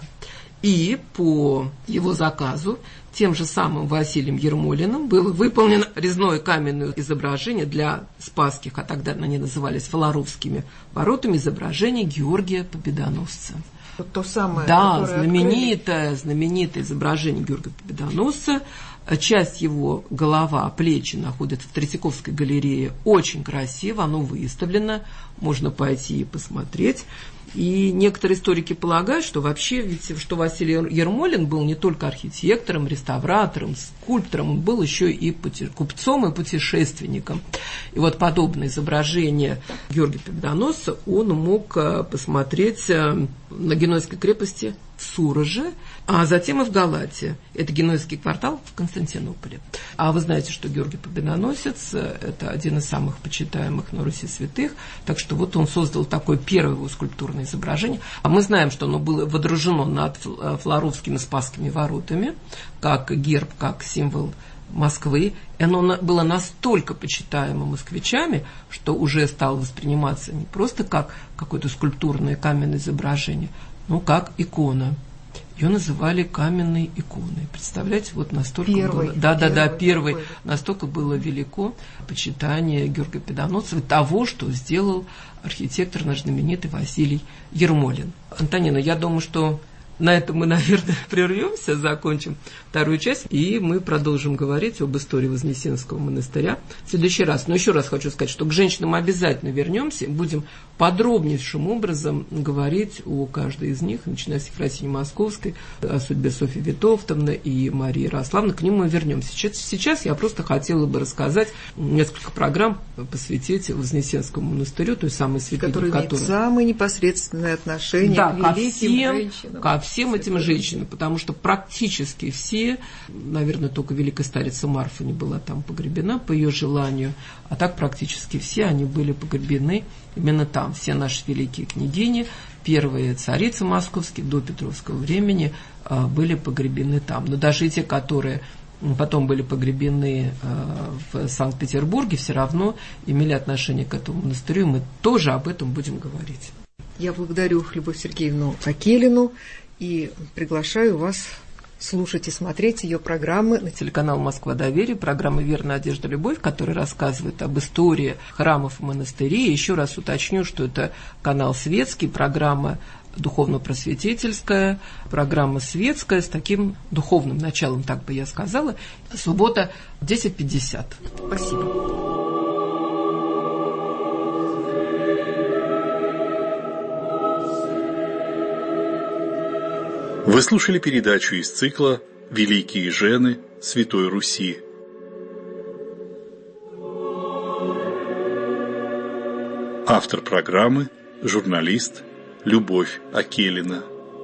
И по его заказу тем же самым Василием Ермолиным было выполнено резное каменное изображение для Спасских, а тогда они назывались Флоровскими воротами, изображение Георгия Победоносца. Вот то самое, да, знаменитое изображение Георгия Победоносца. Часть его голова, плечи находятся в Третьяковской галерее. Очень красиво, оно выставлено, можно пойти и посмотреть. И некоторые историки полагают, что вообще, что Василий Ермолин был не только архитектором, реставратором, скульптором, он был еще и купцом и путешественником. И вот подобное изображение Георгия Победоносца он мог посмотреть на Генуэзской крепости в Суроже, а затем и в Галатии. Это Генуэзский квартал в Константинополе. А вы знаете, что Георгий Победоносец – это один из самых почитаемых на Руси святых, так что вот он создал такое первое скульптурное изображение. А мы знаем, что оно было водружено над Флоровскими Спасскими воротами, как герб, как символ Москвы. И оно было настолько почитаемо москвичами, что уже стало восприниматься не просто как какое-то скульптурное каменное изображение, но как икона. Ее называли каменной иконой. Представляете, вот настолько первый, настолько было велико почитание Георгия Победоносца, того, что сделал архитектор наш знаменитый Василий Ермолин. Антонина, я думаю, что на этом мы, наверное, прервемся, закончим вторую часть, и мы продолжим говорить об истории Вознесенского монастыря в следующий раз. Но еще раз хочу сказать, что к женщинам обязательно вернемся, будем подробнейшим образом говорить о каждой из них, начиная с Ефросиньи Московской, о судьбе Софьи Витовтовны и Марии Ярославны. К ним мы вернемся. Сейчас я просто хотела бы рассказать несколько программ, посвятить Вознесенскому монастырю, той самой святыне, который имеет самое непосредственное отношение к великим женщинам. Ко всем этим женщинам, потому что практически все, наверное, только великая старица Марфа не была там погребена по ее желанию, а так практически все они были погребены именно там. Все наши великие княгини, первые царицы московские до Петровского времени были погребены там. Но даже и те, которые потом были погребены в Санкт-Петербурге, все равно имели отношение к этому монастырю. Мы тоже об этом будем говорить. Я благодарю Любовь Сергеевну Акелину и приглашаю вас слушать и смотреть ее программы на телеканал «Москва. Доверие», программа «Верная одежда. Любовь», которая рассказывает об истории храмов и монастырей. Еще раз уточню, что это канал светский, программа духовно-просветительская, программа светская с таким духовным началом, так бы я сказала. Суббота, 10:50. Спасибо. Вы слушали передачу из цикла «Великие жены Святой Руси». Автор программы – журналист Любовь Акелина.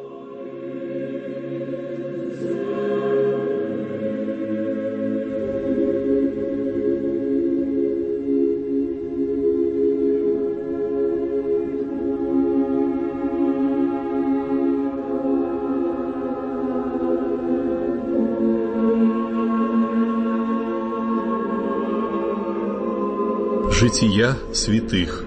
Жития святых.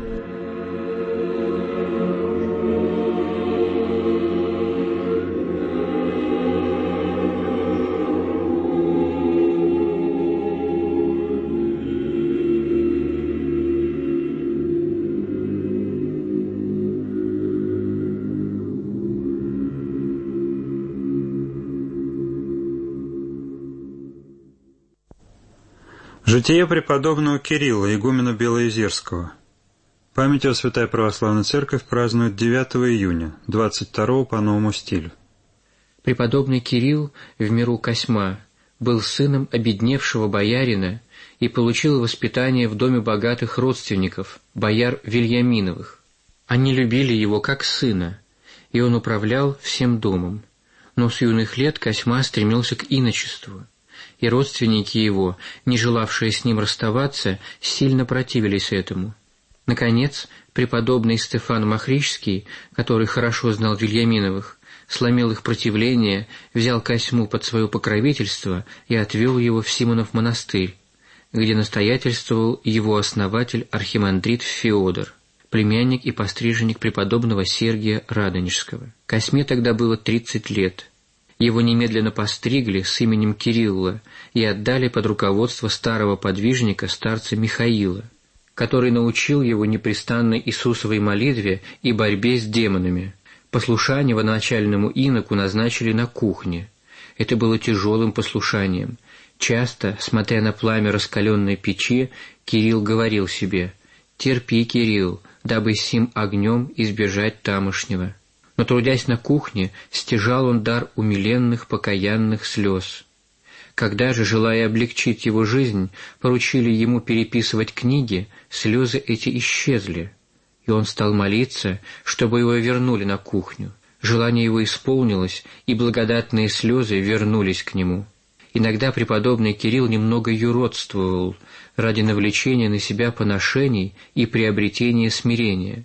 Житие преподобного Кирилла, игумена Белоозерского. Память о Святая Православная Церковь празднует 9 июня, 22 по новому стилю. Преподобный Кирилл в миру Косьма был сыном обедневшего боярина и получил воспитание в доме богатых родственников, бояр Вильяминовых. Они любили его как сына, и он управлял всем домом. Но с юных лет Косьма стремился к иночеству, и родственники его, не желавшие с ним расставаться, сильно противились этому. Наконец, преподобный Стефан Махричский, который хорошо знал Вильяминовых, сломил их противление, взял Косьму под свое покровительство и отвел его в Симонов монастырь, где настоятельствовал его основатель архимандрит Феодор, племянник и постриженник преподобного Сергия Радонежского. Косьме тогда было 30 лет. Его немедленно постригли с именем Кирилла и отдали под руководство старого подвижника, старца Михаила, который научил его непрестанной Иисусовой молитве и борьбе с демонами. Послушание военачальному иноку назначили на кухне. Это было тяжелым послушанием. Часто, смотря на пламя раскаленной печи, Кирилл говорил себе: «Терпи, Кирилл, дабы сим огнем избежать тамошнего». Но, трудясь на кухне, стяжал он дар умиленных покаянных слез. Когда же, желая облегчить его жизнь, поручили ему переписывать книги, слезы эти исчезли, и он стал молиться, чтобы его вернули на кухню. Желание его исполнилось, и благодатные слезы вернулись к нему. Иногда преподобный Кирилл немного юродствовал ради навлечения на себя поношений и приобретения смирения.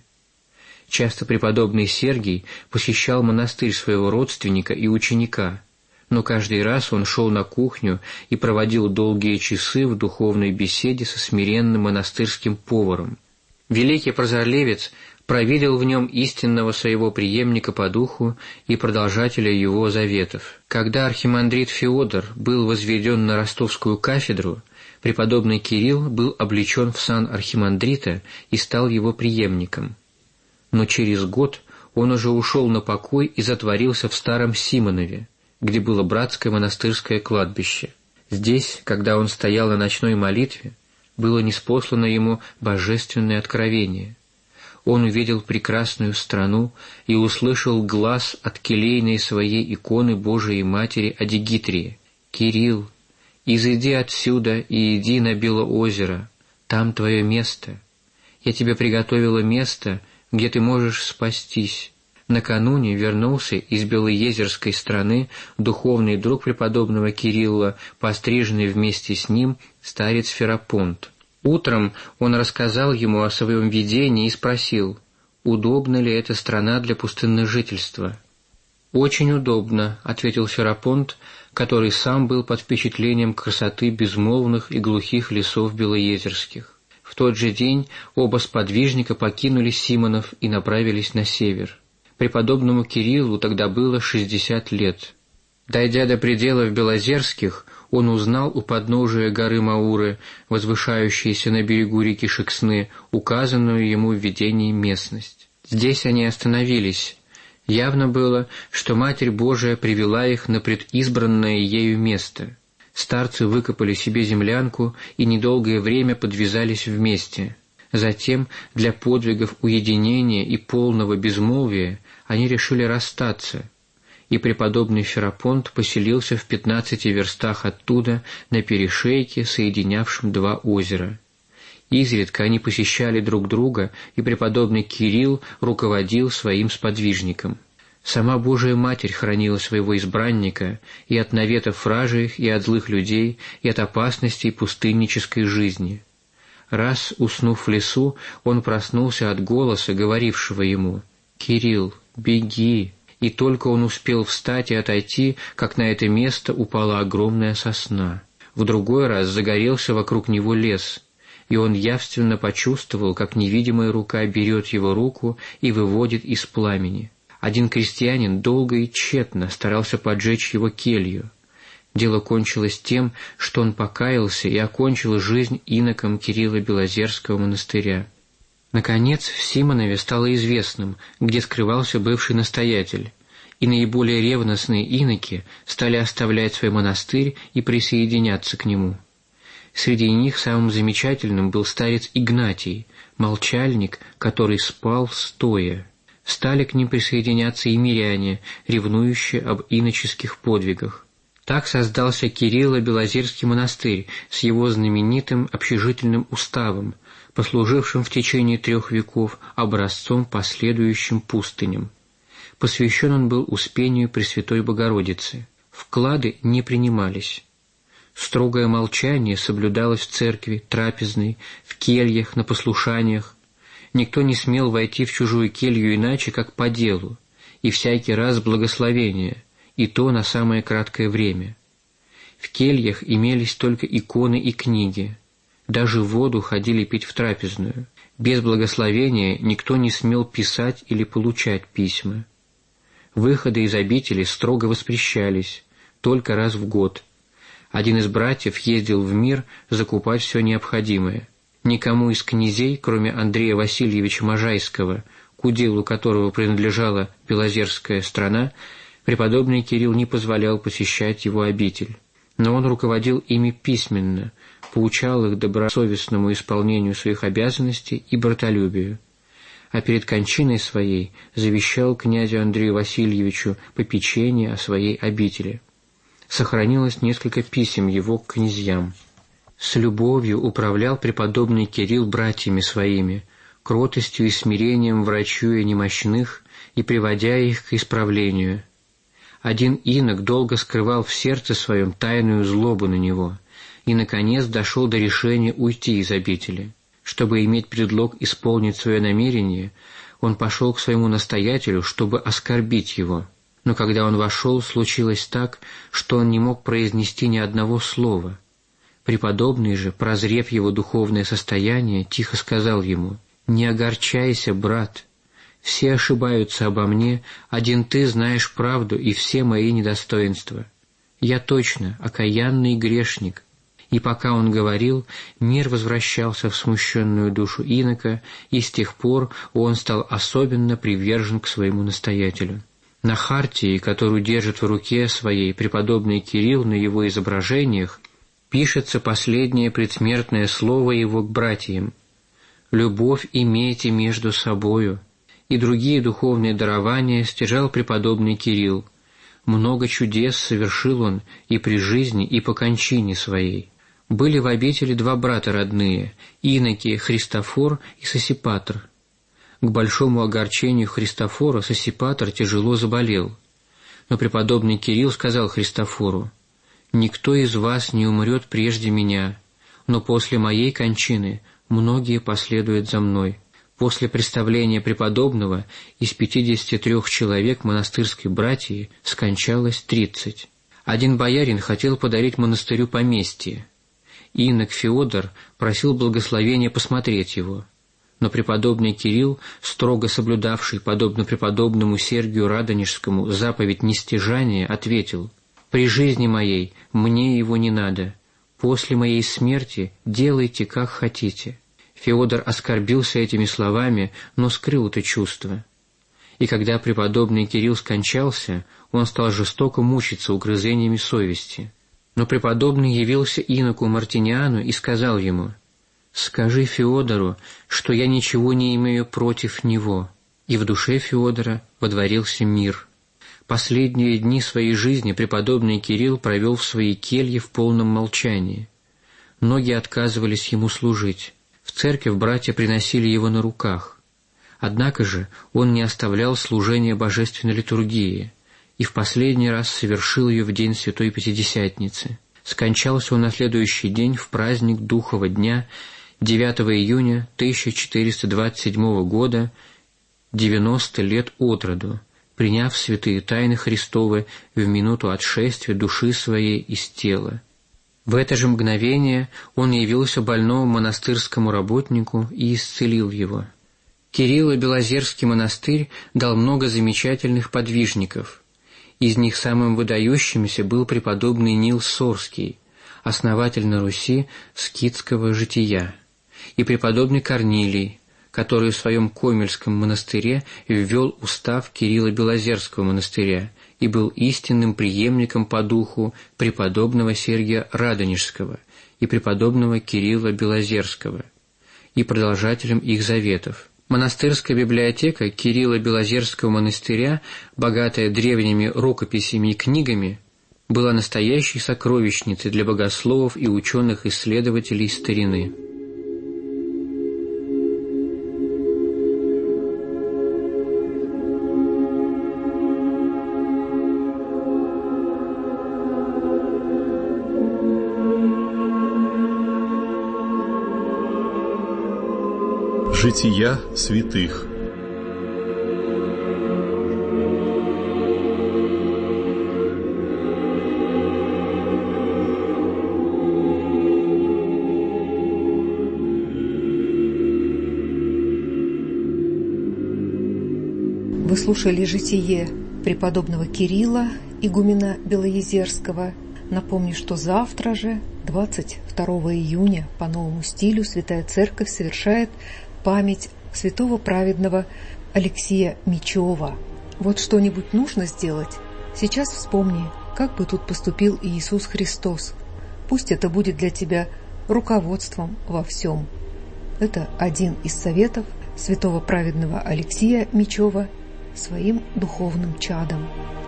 Часто преподобный Сергий посещал монастырь своего родственника и ученика, но каждый раз он шел на кухню и проводил долгие часы в духовной беседе со смиренным монастырским поваром. Великий прозорливец провидел в нем истинного своего преемника по духу и продолжателя его заветов. Когда архимандрит Феодор был возведен на ростовскую кафедру, преподобный Кирилл был облечен в сан архимандрита и стал его преемником. Но через год он уже ушел на покой и затворился в Старом Симонове, где было братское монастырское кладбище. Здесь, когда он стоял на ночной молитве, было ниспослано ему божественное откровение. Он увидел прекрасную страну и услышал глас от келейной своей иконы Божией Матери Адигитрии: «Кирилл, изыди отсюда и иди на Белоозеро, там твое место. Я тебе приготовила место, где ты можешь спастись, Накануне вернулся из Белоезерской страны духовный друг преподобного Кирилла, постриженный вместе с ним старец Ферапонт. Утром он рассказал ему о своем видении и спросил, удобна ли эта страна для пустынного жительства. «Очень удобно», — ответил Ферапонт, который сам был под впечатлением красоты безмолвных и глухих лесов белоезерских. В тот же день оба сподвижника покинули Симонов и направились на север. Преподобному Кириллу тогда было 60 лет. Дойдя до пределов Белозерских, он узнал у подножия горы Мауры, возвышающейся на берегу реки Шексны, указанную ему в видении местность. Здесь они остановились. Явно было, что Матерь Божия привела их на предизбранное ею место. Старцы выкопали себе землянку и недолгое время подвязались вместе. Затем, для подвигов уединения и полного безмолвия, они решили расстаться, и преподобный Ферапонт поселился в 15 верстах оттуда, на перешейке, соединявшем два озера. Изредка они посещали друг друга, и преподобный Кирилл руководил своим сподвижником. Сама Божия Матерь хранила своего избранника и от наветов вражьих, и от злых людей, и от опасностей пустыннической жизни. Раз, уснув в лесу, он проснулся от голоса, говорившего ему «Кирилл, беги!» И только он успел встать и отойти, как на это место упала огромная сосна. В другой раз загорелся вокруг него лес, и он явственно почувствовал, как невидимая рука берет его руку и выводит из пламени. Один крестьянин долго и тщетно старался поджечь его келью. Дело кончилось тем, что он покаялся и окончил жизнь иноком Кирилла Белозерского монастыря. Наконец, в Симонове стало известным, где скрывался бывший настоятель, и наиболее ревностные иноки стали оставлять свой монастырь и присоединяться к нему. Среди них самым замечательным был старец Игнатий, молчальник, который спал стоя. Стали к ним присоединяться и миряне, ревнующие об иноческих подвигах. Так создался Кирилло-Белозерский монастырь с его знаменитым общежительным уставом, послужившим в течение 3 веков образцом последующим пустыням. Посвящен он был Успению Пресвятой Богородицы. Вклады не принимались. Строгое молчание соблюдалось в церкви, трапезной, в кельях, на послушаниях. Никто не смел войти в чужую келью иначе, как по делу, и всякий раз благословение, и то на самое краткое время. В кельях имелись только иконы и книги. Даже воду ходили пить в трапезную. Без благословения никто не смел писать или получать письма. Выходы из обители строго воспрещались, только раз в год. Один из братьев ездил в мир закупать все необходимое. Никому из князей, кроме Андрея Васильевича Можайского, к уделу которого принадлежала Белозерская страна, преподобный Кирилл не позволял посещать его обитель. Но он руководил ими письменно, поучал их добросовестному исполнению своих обязанностей и братолюбию. А перед кончиной своей завещал князю Андрею Васильевичу попечение о своей обители. Сохранилось несколько писем его к князьям. С любовью управлял преподобный Кирилл братьями своими, кротостью и смирением врачуя немощных и приводя их к исправлению. Один инок долго скрывал в сердце своем тайную злобу на него и, наконец, дошел до решения уйти из обители. Чтобы иметь предлог исполнить свое намерение, он пошел к своему настоятелю, чтобы оскорбить его. Но когда он вошел, случилось так, что он не мог произнести ни одного слова. Преподобный же, прозрев его духовное состояние, тихо сказал ему: «Не огорчайся, брат. Все ошибаются обо мне, один ты знаешь правду и все мои недостоинства. Я точно окаянный грешник». И пока он говорил, мир возвращался в смущенную душу инока, и с тех пор он стал особенно привержен к своему настоятелю. На хартии, которую держит в руке своей преподобный Кирилл на его изображениях, пишется последнее предсмертное слово его к братьям: «Любовь имейте между собою». И другие духовные дарования стяжал преподобный Кирилл. Много чудес совершил он и при жизни, и по кончине своей. Были в обители 2 брата родные, иноки Христофор и Сосипатр. К большому огорчению Христофора Сосипатор тяжело заболел, но преподобный Кирилл сказал Христофору: «Никто из вас не умрет прежде меня, но после моей кончины многие последуют за мной». После представления преподобного из 53 человек монастырской братьи скончалось 30. Один боярин хотел подарить монастырю поместье. Инок Феодор просил благословения посмотреть его, но преподобный Кирилл, строго соблюдавший, подобно преподобному Сергию Радонежскому, заповедь нестяжания, ответил: «При жизни моей мне его не надо, после моей смерти делайте, как хотите». Феодор оскорбился этими словами, но скрыл это чувство. И когда преподобный Кирилл скончался, он стал жестоко мучиться угрызениями совести. Но преподобный явился иноку Мартиниану и сказал ему: «Скажи Феодору, что я ничего не имею против него». И в душе Феодора водворился мир. Последние дни своей жизни преподобный Кирилл провел в своей келье в полном молчании. Многие отказывались ему служить. В церковь братья приносили его на руках. Однако же он не оставлял служения божественной литургии и в последний раз совершил ее в день Святой Пятидесятницы. Скончался он на следующий день в праздник Духова дня 9 июня 1427 года, 90 лет от роду, приняв святые тайны Христовы в минуту отшествия души своей из тела. В это же мгновение он явился больному монастырскому работнику и исцелил его. Кирилло-Белозерский монастырь дал много замечательных подвижников. Из них самым выдающимся был преподобный Нил Сорский, основатель на Руси скитского жития, и преподобный Корнилий, который в своем Комельском монастыре ввел устав Кирилла-Белозерского монастыря и был истинным преемником по духу преподобного Сергия Радонежского и преподобного Кирилла Белозерского и продолжателем их заветов. Монастырская библиотека Кирилла-Белозерского монастыря, богатая древними рукописями и книгами, была настоящей сокровищницей для богословов и ученых-исследователей старины. Жития святых. Вы слушали житие преподобного Кирилла, игумена Белоезерского. Напомню, что завтра же, 22 июня, по новому стилю, Святая Церковь совершает память святого праведного Алексия Мечева. Вот что-нибудь нужно сделать? Сейчас вспомни, как бы тут поступил Иисус Христос. Пусть это будет для тебя руководством во всем. Это один из советов святого праведного Алексия Мечева своим духовным чадом.